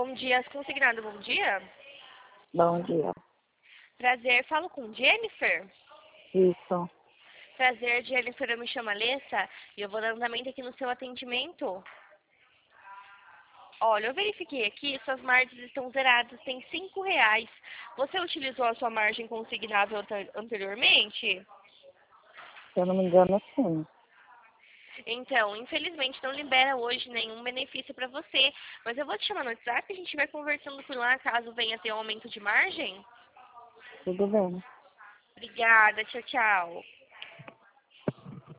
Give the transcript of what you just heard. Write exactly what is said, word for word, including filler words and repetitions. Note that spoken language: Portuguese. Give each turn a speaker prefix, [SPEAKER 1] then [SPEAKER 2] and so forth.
[SPEAKER 1] Bom dia, consignado, bom dia.
[SPEAKER 2] Bom dia.
[SPEAKER 1] Prazer, falo com Jennifer.
[SPEAKER 2] Isso.
[SPEAKER 1] Prazer, Jennifer, eu me chamo Alessa e eu vou dar andamento aqui no seu atendimento. Olha, eu verifiquei aqui, suas margens estão zeradas, tem cinco reais. Você utilizou a sua margem consignável ante- anteriormente?
[SPEAKER 2] Se eu não me engano, sim.
[SPEAKER 1] Então, infelizmente não libera hoje nenhum benefício para você. Mas eu vou te chamar no WhatsApp e a gente vai conversando por lá caso venha ter um aumento de margem.
[SPEAKER 2] Tudo bem.
[SPEAKER 1] Obrigada, tchau, tchau.